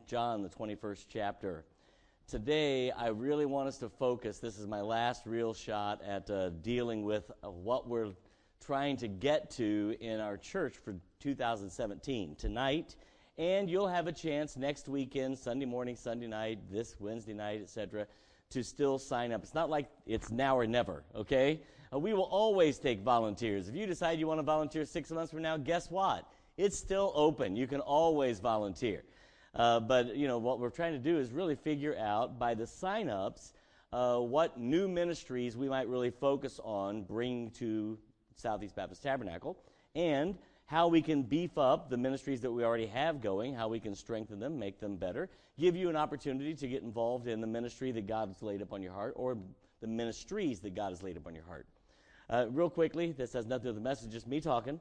John, the 21st chapter. Today, I really want us to focus. This is my last real shot at dealing with what we're trying to get to in our church for 2017. Tonight, and you'll have a chance next weekend, Sunday morning, Sunday night, this Wednesday night, etc., to still sign up. It's not like it's now or never, okay? We will always take volunteers. If you decide you want to volunteer 6 months from now, guess what? It's still open. You can always volunteer. But, what we're trying to do is really figure out by the sign-ups what new ministries we might really focus on bringing to Southeast Baptist Tabernacle, and how we can beef up the ministries that we already have going, how we can strengthen them, make them better, give you an opportunity to get involved in the ministry that God has laid upon your heart, or the ministries that God has laid upon your heart. Real quickly, this has nothing to do with the message, just me talking.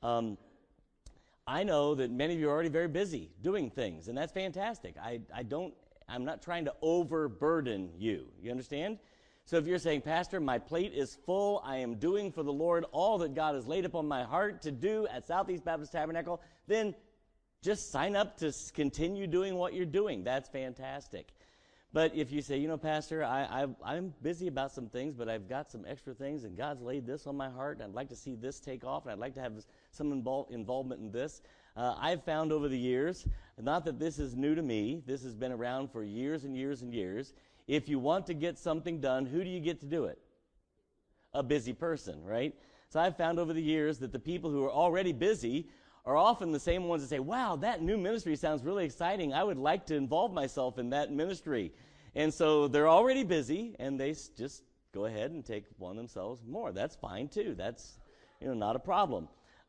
I know that many of you are already very busy doing things, and that's fantastic. I'm not trying to overburden you. You understand? So if you're saying, Pastor, my plate is full, I am doing for the Lord all that God has laid upon my heart to do at Southeast Baptist Tabernacle, then just sign up to continue doing what you're doing. That's fantastic. But if you say, Pastor, I'm busy about some things, but I've got some extra things, and God's laid this on my heart, and I'd like to see this take off, and I'd like to have some involvement in this. I've found over the years, not that this is new to me, this has been around for years and years and years. If you want to get something done, who do you get to do it? A busy person, right? So I've found over the years that the people who are already busy are often the same ones that say, wow, that new ministry sounds really exciting. I would like to involve myself in that ministry. And so they're already busy, and they just go ahead and take one themselves more. That's fine, too. That's, not a problem.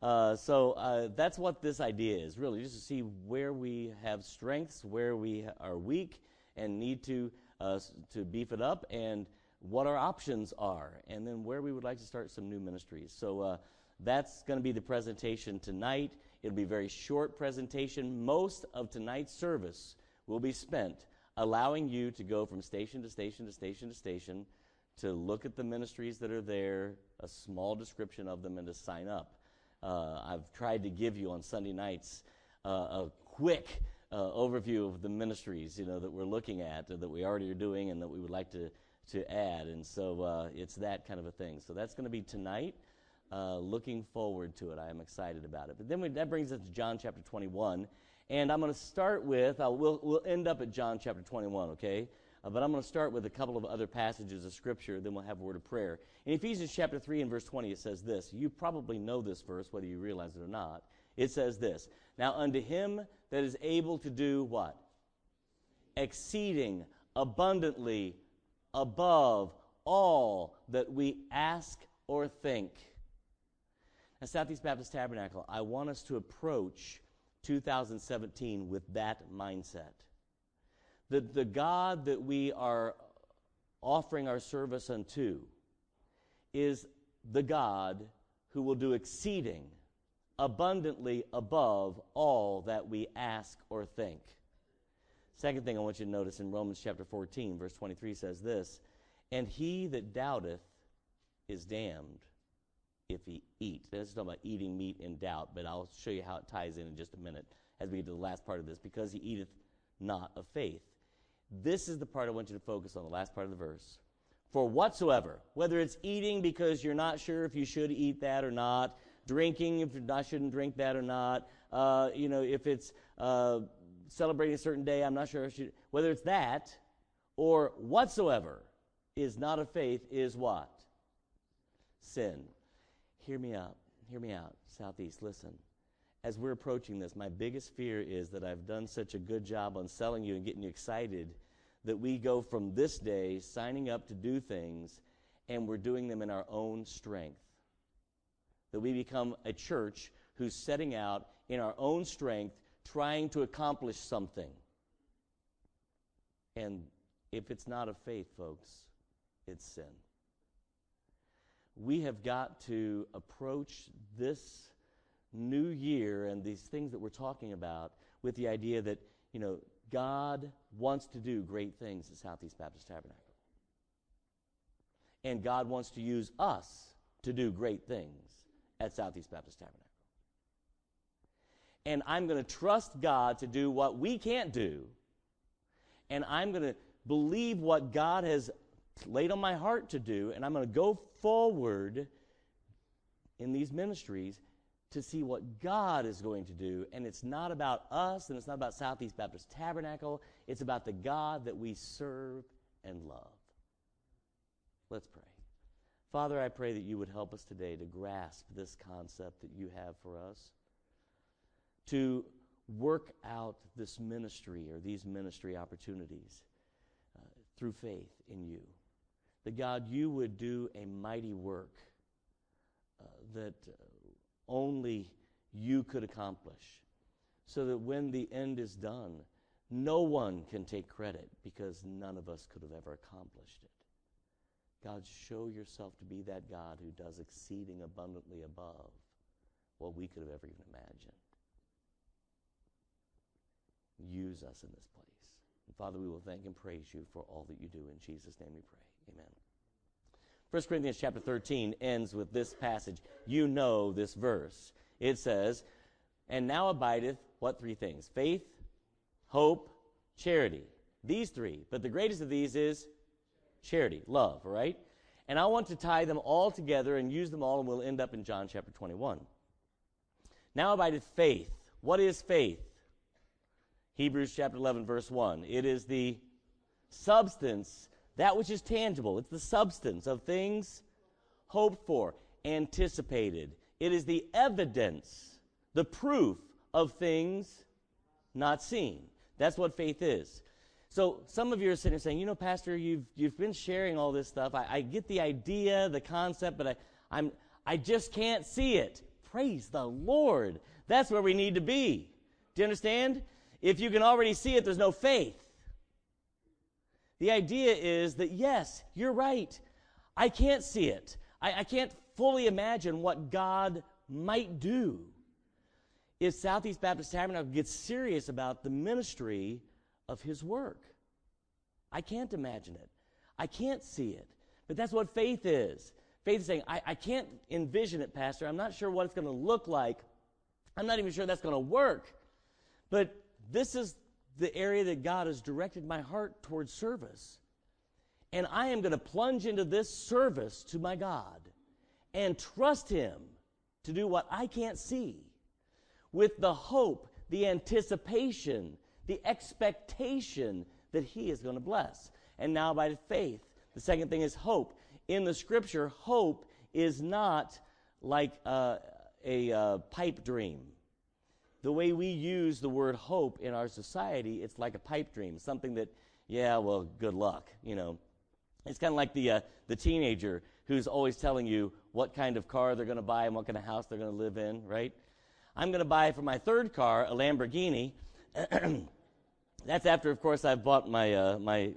So that's what this idea is, really, just to see where we have strengths, where we are weak and need to beef it up, and what our options are, and then where we would like to start some new ministries. So that's going to be the presentation tonight. It'll be a very short presentation. Most of tonight's service will be spent allowing you to go from station to station to station to station to look at the ministries that are there, a small description of them, and to sign up. I've tried to give you on Sunday nights a quick overview of the ministries, that we're looking at, that we already are doing, and that we would like to add. And so it's that kind of a thing. So that's going to be tonight. Looking forward to it. I am excited about it. But then that brings us to John chapter 21. And I'm going to start with, we'll end up at John chapter 21, okay? But I'm going to start with a couple of other passages of Scripture, then we'll have a word of prayer. In Ephesians chapter 3 and verse 20, it says this. You probably know this verse, whether you realize it or not. It says this. Now unto him that is able to do what? Exceeding abundantly above all that we ask or think. At Southeast Baptist Tabernacle, I want us to approach 2017 with that mindset. The God that we are offering our service unto is the God who will do exceeding abundantly above all that we ask or think. Second thing I want you to notice in Romans chapter 14, verse 23 says this, and he that doubteth is damned if he eat. This is talking about eating meat in doubt, but I'll show you how it ties in just a minute as we get to the last part of this, because he eateth not of faith. This is the part I want you to focus on, the last part of the verse. For whatsoever, whether it's eating because you're not sure if you should eat that or not, drinking if I shouldn't drink that or not, if it's celebrating a certain day, I'm not sure if I should, whether it's that or whatsoever is not of faith is what? Sin. Hear me out, Southeast, listen. As we're approaching this, my biggest fear is that I've done such a good job on selling you and getting you excited that we go from this day signing up to do things and we're doing them in our own strength. That we become a church who's setting out in our own strength trying to accomplish something. And if it's not of faith, folks, it's sin. We have got to approach this new year and these things that we're talking about with the idea that, God wants to do great things at Southeast Baptist Tabernacle. And God wants to use us to do great things at Southeast Baptist Tabernacle. And I'm going to trust God to do what we can't do and I'm going to believe what God has laid on my heart to do, and I'm going to go forward in these ministries to see what God is going to do. And it's not about us, and it's not about Southeast Baptist Tabernacle. It's about the God that we serve and love. Let's pray. Father, I pray that you would help us today to grasp this concept that you have for us, to work out this ministry or these ministry opportunities through faith in you. That, God, you would do a mighty work that only you could accomplish, so that when the end is done, no one can take credit because none of us could have ever accomplished it. God, show yourself to be that God who does exceeding abundantly above what we could have ever even imagined. Use us in this place. And Father, we will thank and praise you for all that you do. In Jesus' name we pray. Amen. 1 Corinthians chapter 13 ends with this passage. You know this verse. It says, and now abideth, what three things? Faith, hope, charity. These three. But the greatest of these is charity, love, right? And I want to tie them all together and use them all, and we'll end up in John chapter 21. Now abideth faith. What is faith? Hebrews chapter 11, verse 1. It is the substance, that which is tangible. It's the substance of things hoped for, anticipated. It is the evidence, the proof of things not seen. That's what faith is. So some of you are sitting there saying, Pastor, you've been sharing all this stuff. I get the idea, the concept, but I just can't see it. Praise the Lord. That's where we need to be. Do you understand? If you can already see it, there's no faith. The idea is that, yes, you're right. I can't see it. I can't fully imagine what God might do if Southeast Baptist Tabernacle gets serious about the ministry of his work. I can't imagine it. I can't see it. But that's what faith is. Faith is saying, I can't envision it, Pastor. I'm not sure what it's going to look like. I'm not even sure that's going to work. But this is the area that God has directed my heart towards service. And I am going to plunge into this service to my God and trust him to do what I can't see, with the hope, the anticipation, the expectation that he is going to bless. And now by faith. The second thing is hope. In the scripture, hope is not like a pipe dream. The way we use the word hope in our society, it's like a pipe dream, something that, good luck, It's kind of like the teenager who's always telling you what kind of car they're going to buy and what kind of house they're going to live in, right? I'm going to buy for my third car a Lamborghini. That's after, of course, I've bought my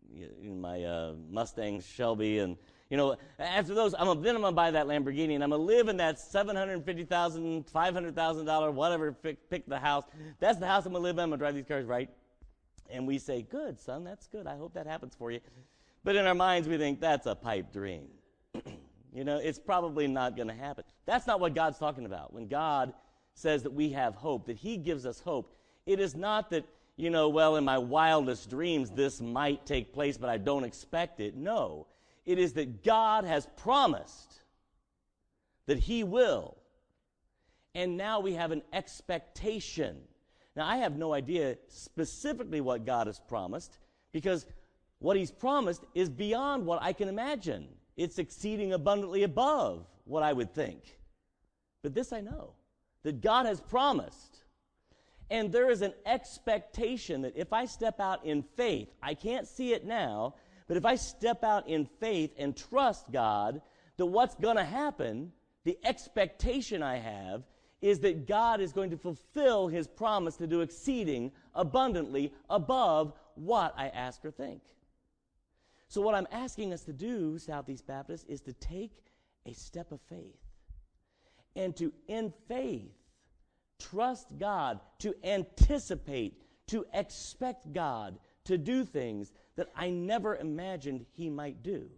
Mustang Shelby, and after those, then I'm going to buy that Lamborghini, and I'm going to live in that $750,000, $500,000, whatever. Pick the house. That's the house I'm going to live in. I'm going to drive these cars, right? And we say, "Good, son, that's good. I hope that happens for you." But in our minds, we think that's a pipe dream. It's probably not going to happen. That's not what God's talking about. When God says that we have hope, that he gives us hope, it is not that, in my wildest dreams, this might take place, but I don't expect it. No. It is that God has promised that he will. And now we have an expectation. Now, I have no idea specifically what God has promised, because what he's promised is beyond what I can imagine. It's exceeding abundantly above what I would think. But this I know, that God has promised. And there is an expectation that if I step out in faith, I can't see it now, but if I step out in faith and trust God, that what's going to happen, the expectation I have, is that God is going to fulfill his promise to do exceeding abundantly above what I ask or think. So what I'm asking us to do, Southeast Baptist, is to take a step of faith and to, in faith, trust God, to anticipate, to expect God to do things that I never imagined he might do.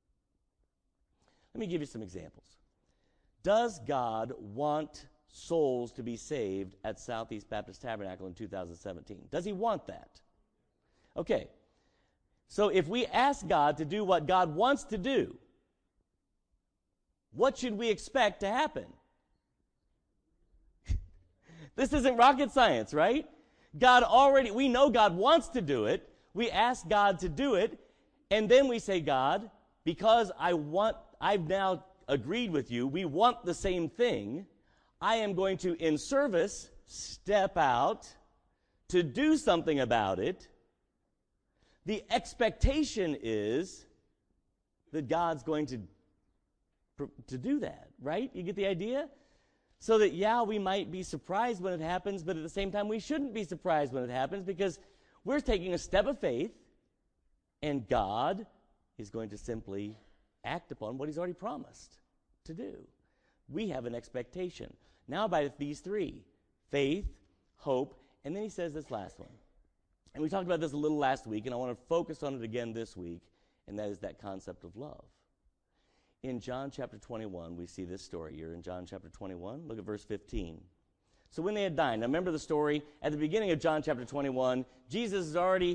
Let me give you some examples. Does God want souls to be saved at Southeast Baptist Tabernacle in 2017? Does he want that? Okay, so if we ask God to do what God wants to do, what should we expect to happen? This isn't rocket science, right? We know God wants to do it. We ask God to do it, and then we say, God, because I've now agreed with you, we want the same thing, I am going to, in service, step out to do something about it. The expectation is that God's going to do that, right? You get the idea? So that, we might be surprised when it happens, but at the same time, we shouldn't be surprised when it happens because we're taking a step of faith, and God is going to simply act upon what he's already promised to do. We have an expectation. Now by these three, faith, hope, and then he says this last one. And we talked about this a little last week, and I want to focus on it again this week, and that is that concept of love. In John chapter 21, we see this story. You're in John chapter 21. Look at verse 15. So when they had dined, now remember the story, at the beginning of John chapter 21, Jesus is already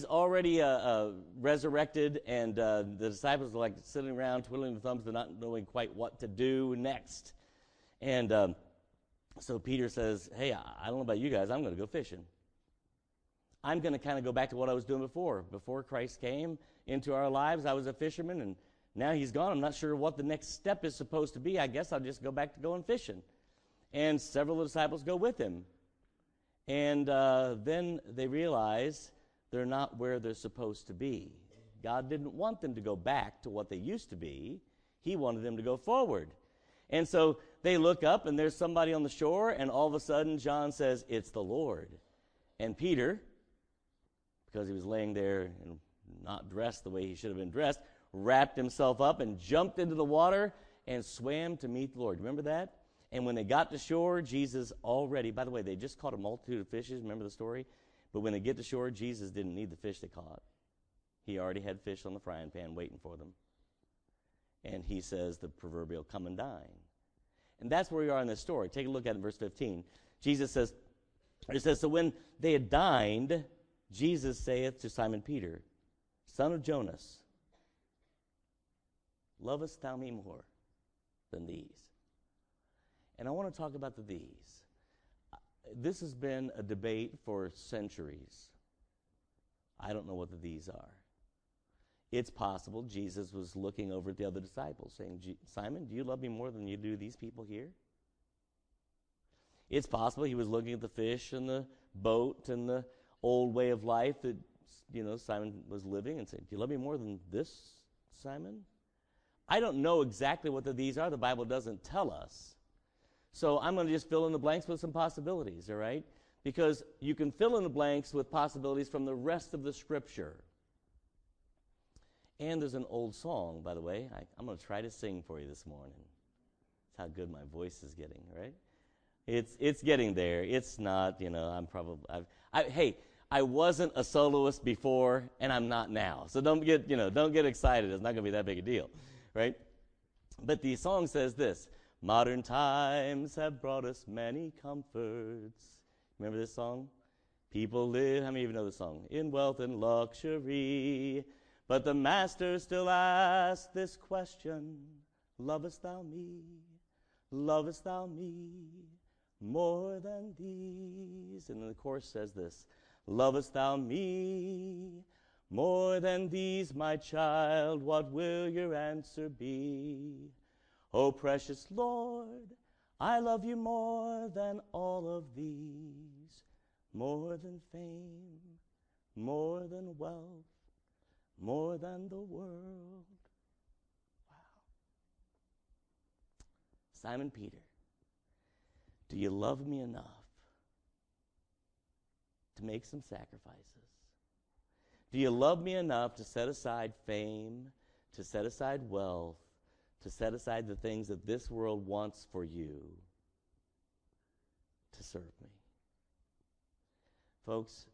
resurrected, and the disciples are like sitting around twiddling their thumbs, they're not knowing quite what to do next. And so Peter says, hey, I don't know about you guys, I'm going to go fishing. I'm going to kind of go back to what I was doing before. Before Christ came into our lives, I was a fisherman, and now he's gone. I'm not sure what the next step is supposed to be. I guess I'll just go back to going fishing. And several of the disciples go with him. And then they realize they're not where they're supposed to be. God didn't want them to go back to what they used to be. He wanted them to go forward. And so they look up, and there's somebody on the shore, and all of a sudden John says, it's the Lord. And Peter, because he was laying there and not dressed the way he should have been dressed, wrapped himself up and jumped into the water and swam to meet the Lord. Remember that? And when they got to shore, Jesus already, by the way, they just caught a multitude of fishes. Remember the story? But when they get to shore, Jesus didn't need the fish they caught. He already had fish on the frying pan waiting for them. And he says the proverbial come and dine. And that's where we are in this story. Take a look at it in verse 15. Jesus says, so when they had dined, Jesus saith to Simon Peter, son of Jonas, lovest thou me more than these? And I want to talk about the these. This has been a debate for centuries. I don't know what the these are. It's possible Jesus was looking over at the other disciples saying, Simon, do you love me more than you do these people here? It's possible he was looking at the fish and the boat and the old way of life that, Simon was living and saying, do you love me more than this, Simon? I don't know exactly what the these are. The Bible doesn't tell us. So I'm going to just fill in the blanks with some possibilities, all right? Because you can fill in the blanks with possibilities from the rest of the Scripture. And there's an old song, by the way. I'm going to try to sing for you this morning. That's how good my voice is getting, right? It's getting there. It's not, I'm probably... Hey, I wasn't a soloist before, and I'm not now. So don't get excited. It's not going to be that big a deal, right? But the song says this, modern times have brought us many comforts. Remember this song? People live, how many of you know this song? In wealth and luxury. But the master still asks this question, lovest thou me? Lovest thou me more than these? And then the chorus says this, lovest thou me more than these, my child? What will your answer be? O precious Lord, I love you more than all of these, more than fame, more than wealth, more than the world. Wow. Simon Peter, do you love me enough to make some sacrifices? Do you love me enough to set aside fame, to set aside wealth, to set aside the things that this world wants for you to serve me? Folks,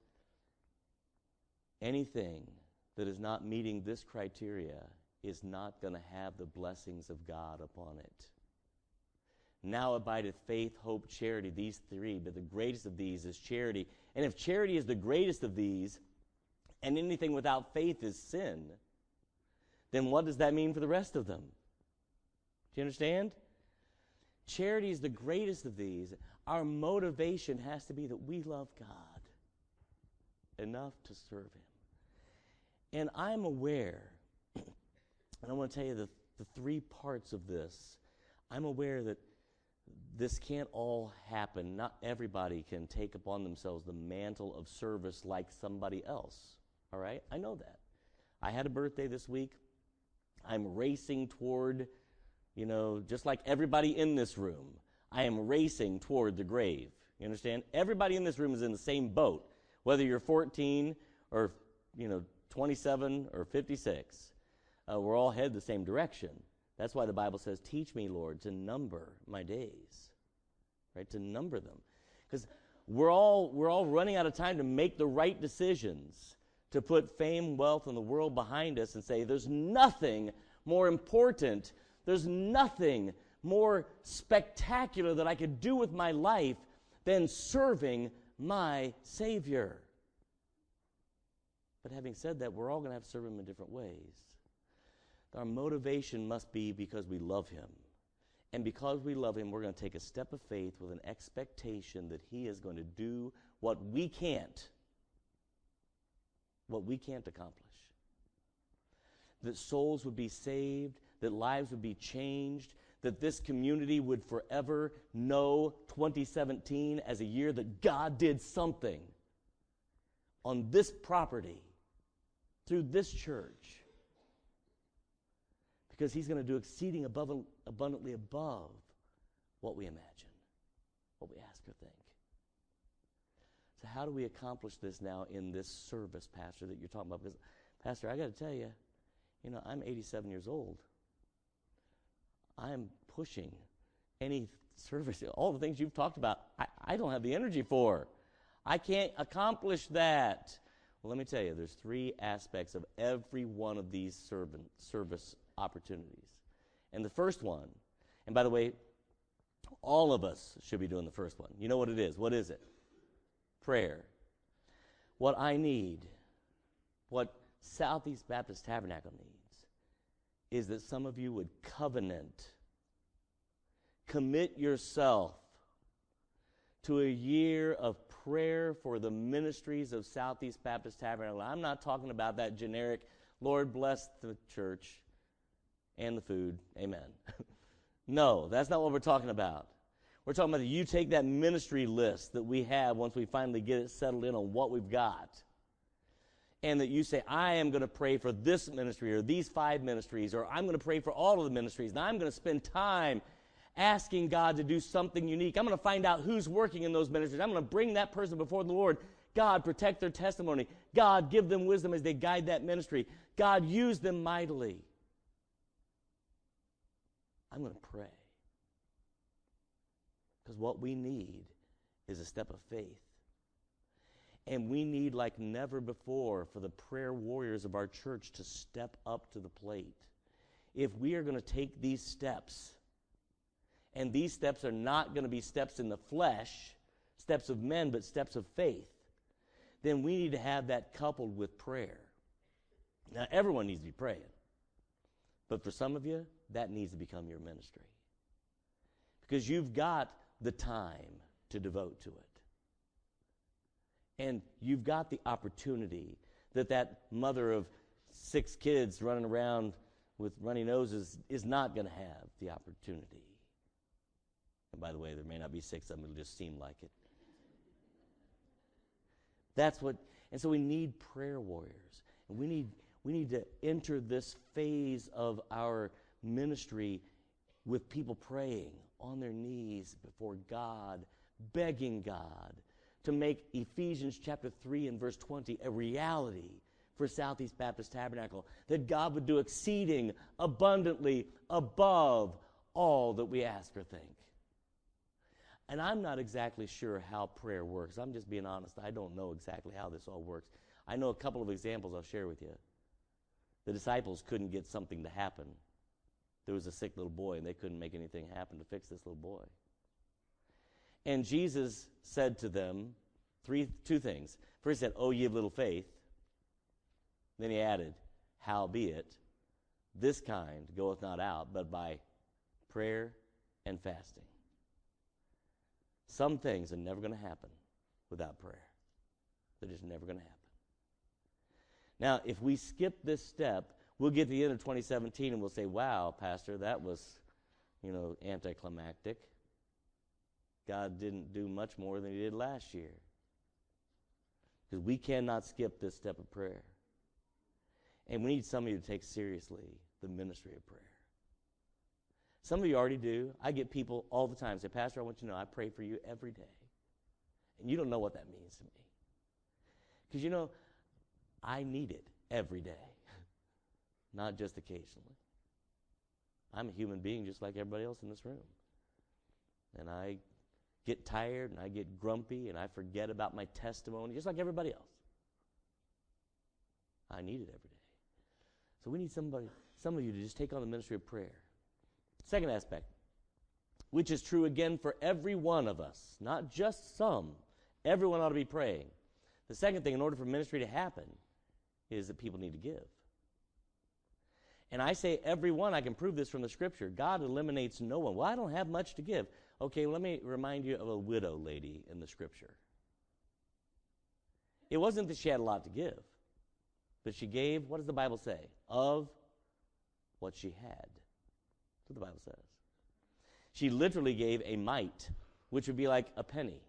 anything that is not meeting this criteria is not going to have the blessings of God upon it. Now abideth faith, hope, charity, these three, but the greatest of these is charity. And if charity is the greatest of these, and anything without faith is sin, then what does that mean for the rest of them? Do you understand? Charity is the greatest of these. Our motivation has to be that we love God enough to serve Him. And I'm aware, and I want to tell you the three parts of this. I'm aware that this can't all happen. Not everybody can take upon themselves the mantle of service like somebody else. All right? I know that. I had a birthday this week. I'm racing toward, just like everybody in this room, I am racing toward the grave. You understand? Everybody in this room is in the same boat, whether you're 14 or, 27 or 56. We're all headed the same direction. That's why the Bible says, teach me, Lord, to number my days, right? To number them. Because we're all running out of time to make the right decisions, to put fame, wealth, and the world behind us and say, there's nothing more important, there's nothing more spectacular that I could do with my life than serving my Savior. But having said that, we're all going to have to serve Him in different ways. Our motivation must be because we love Him. And because we love Him, we're going to take a step of faith with an expectation that He is going to do what we can't accomplish. That souls would be saved, that lives would be changed, that this community would forever know 2017 as a year that God did something on this property through this church. Because He's going to do exceeding abundantly above what we imagine, what we ask or think. So how do we accomplish this now in this service, Pastor, that you're talking about? Because, Pastor, I got to tell you, I'm 87 years old. I'm pushing any service, all the things you've talked about, I don't have the energy for. I can't accomplish that. Well, let me tell you, there's three aspects of every one of these service opportunities. And the first one, and by the way, all of us should be doing the first one. You know what it is. What is it? Prayer. What I need, what Southeast Baptist Tabernacle needs, is that some of you would commit yourself to a year of prayer for the ministries of Southeast Baptist Tabernacle. I'm not talking about that generic, Lord bless the church and the food, amen. No, that's not what we're talking about. We're talking about that you take that ministry list that we have once we finally get it settled in on what we've got, and that you say, I am going to pray for this ministry or these 5 ministries, or I'm going to pray for all of the ministries, and I'm going to spend time asking God to do something unique. I'm going to find out who's working in those ministries. I'm going to bring that person before the Lord. God, protect their testimony. God, give them wisdom as they guide that ministry. God, use them mightily. I'm going to pray. Because what we need is a step of faith. And we need, like never before, for the prayer warriors of our church to step up to the plate. If we are going to take these steps, and these steps are not going to be steps in the flesh, steps of men, but steps of faith, then we need to have that coupled with prayer. Now, everyone needs to be praying. But for some of you, that needs to become your ministry. Because you've got the time to devote to it. And you've got the opportunity that mother of 6 kids running around with runny noses is not going to have the opportunity. And by the way, there may not be 6 of them, it'll just seem like it. And so we need prayer warriors. And we need to enter this phase of our ministry with people praying on their knees before God, begging God to make Ephesians chapter 3 and verse 20 a reality for Southeast Baptist Tabernacle, that God would do exceeding abundantly above all that we ask or think. And I'm not exactly sure how prayer works. I'm just being honest. I don't know exactly how this all works. I know a couple of examples I'll share with you. The disciples couldn't get something to happen. There was a sick little boy, and they couldn't make anything happen to fix this little boy. And Jesus said to them two things. First, he said, "Oh, ye of little faith." Then he added, howbeit, this kind goeth not out, but by prayer and fasting. Some things are never going to happen without prayer. They're just never going to happen. Now, if we skip this step, we'll get to the end of 2017 and we'll say, wow, Pastor, that was, anticlimactic. God didn't do much more than he did last year. Because we cannot skip this step of prayer. And we need some of you to take seriously the ministry of prayer. Some of you already do. I get people all the time say, Pastor, I want you to know I pray for you every day. And you don't know what that means to me. Because, I need it every day, not just occasionally. I'm a human being just like everybody else in this room. And I get tired and I get grumpy and I forget about my testimony just like everybody else. I need it every day. So we need some of you to just take on the ministry of prayer. Second aspect, which is true again for every one of us, not just some. Everyone ought to be praying. The second thing, in order for ministry to happen, is that people need to give. And I say everyone, I can prove this from the Scripture. God eliminates no one. Well, I don't have much to give. Okay, let me remind you of a widow lady in the Scripture. It wasn't that she had a lot to give, but she gave, what does the Bible say? Of what she had. That's what the Bible says. She literally gave a mite, which would be like a penny.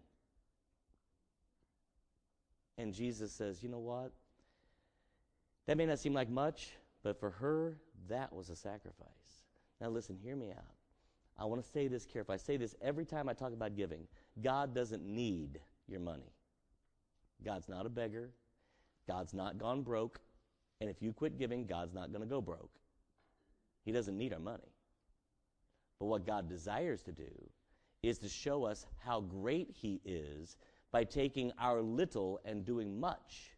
And Jesus says, you know what? That may not seem like much, but for her, that was a sacrifice. Now listen, hear me out. I want to say this carefully. I say this every time I talk about giving. God doesn't need your money. God's not a beggar. God's not gone broke. And if you quit giving, God's not going to go broke. He doesn't need our money. But what God desires to do is to show us how great he is by taking our little and doing much.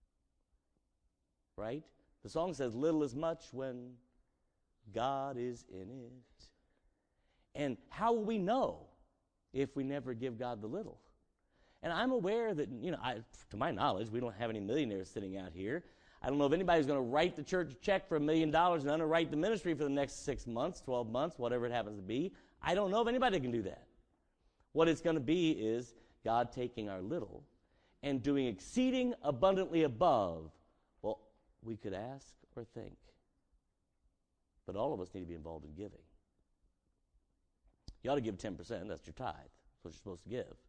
Right? The song says, little is much when God is in it. And how will we know if we never give God the little? And I'm aware that, to my knowledge, we don't have any millionaires sitting out here. I don't know if anybody's going to write the church a check for $1 million and underwrite the ministry for the next 6 months, 12 months, whatever it happens to be. I don't know if anybody can do that. What it's going to be is God taking our little and doing exceeding abundantly above what we could ask or think. But all of us need to be involved in giving. You ought to give 10%. That's your tithe. That's what you're supposed to give.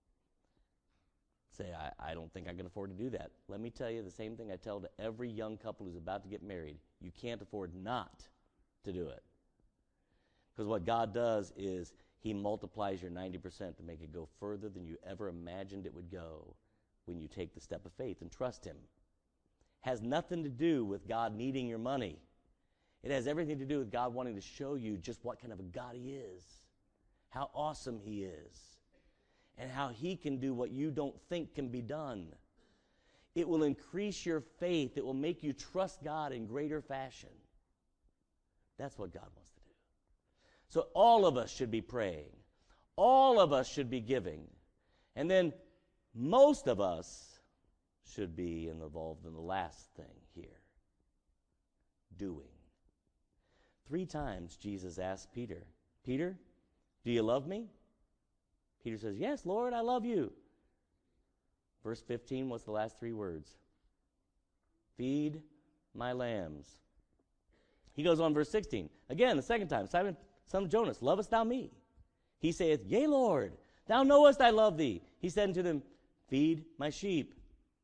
Say, I don't think I can afford to do that. Let me tell you the same thing I tell to every young couple who's about to get married. You can't afford not to do it. Because what God does is he multiplies your 90% to make it go further than you ever imagined it would go when you take the step of faith and trust him. Has nothing to do with God needing your money. It has everything to do with God wanting to show you just what kind of a God he is, how awesome he is, and how he can do what you don't think can be done. It will increase your faith. It will make you trust God in greater fashion. That's what God wants to do. So all of us should be praying. All of us should be giving. And then most of us should be involved in the last thing here, doing. 3 times Jesus asked Peter, Peter, do you love me? Peter says, yes, Lord, I love you. Verse 15, what's the last 3 words? Feed my lambs. He goes on, verse 16. Again, the second time, Simon, son of Jonas, lovest thou me? He saith, yea, Lord, thou knowest I love thee. He said unto them, feed my sheep.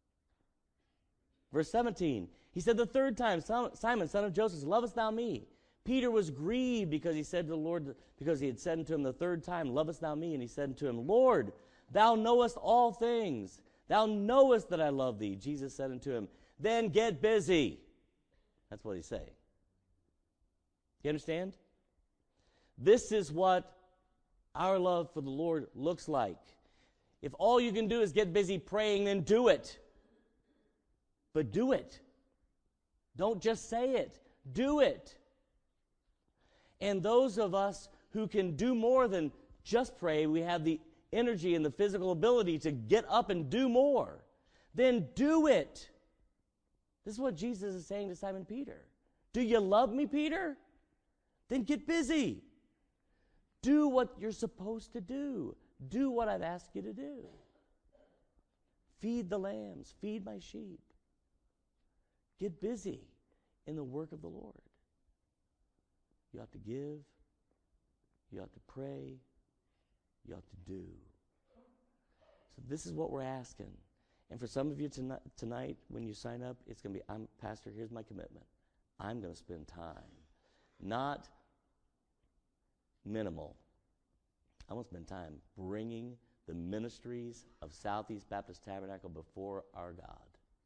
Verse 17, he said the third time, Simon, son of Joseph, lovest thou me? Peter was grieved because he said to the Lord, because he had said unto him the third time, lovest thou me? And he said unto him, Lord, thou knowest all things. Thou knowest that I love thee. Jesus said unto him, then get busy. That's what he's saying. You understand? This is what our love for the Lord looks like. If all you can do is get busy praying, then do it. But do it. Don't just say it. Do it. And those of us who can do more than just pray, we have the energy and the physical ability to get up and do more, then do it. This is what Jesus is saying to Simon Peter. Do you love me, Peter? Then get busy. Do what you're supposed to do. Do what I've asked you to do. Feed the lambs. Feed my sheep. Get busy in the work of the Lord. You ought to give. You ought to pray. You ought to do. So this is what we're asking. And for some of you tonight, when you sign up, it's going to be, Pastor, here's my commitment. I'm going to spend time. Not minimal. I want to spend time bringing the ministries of Southeast Baptist Tabernacle before our God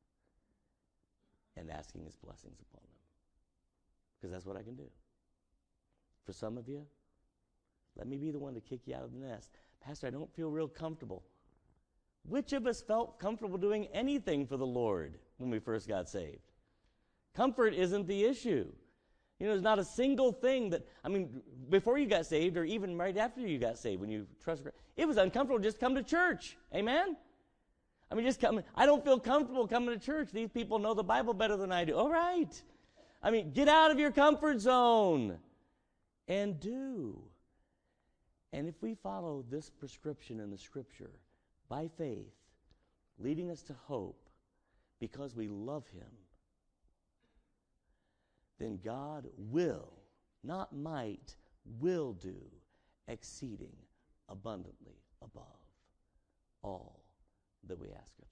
and asking his blessings upon them. Because that's what I can do. For some of you, let me be the one to kick you out of the nest. Pastor, I don't feel real comfortable. Which of us felt comfortable doing anything for the Lord when we first got saved? Comfort isn't the issue. You know, there's not a single thing that, before you got saved or even right after you got saved, when you trusted Christ, it was uncomfortable just to come to church. Amen? Just come. I don't feel comfortable coming to church. These people know the Bible better than I do. All right. Get out of your comfort zone and do. And if we follow this prescription in the Scripture, by faith, leading us to hope, because we love him, then God will, not might, will do exceeding abundantly above all that we ask of him.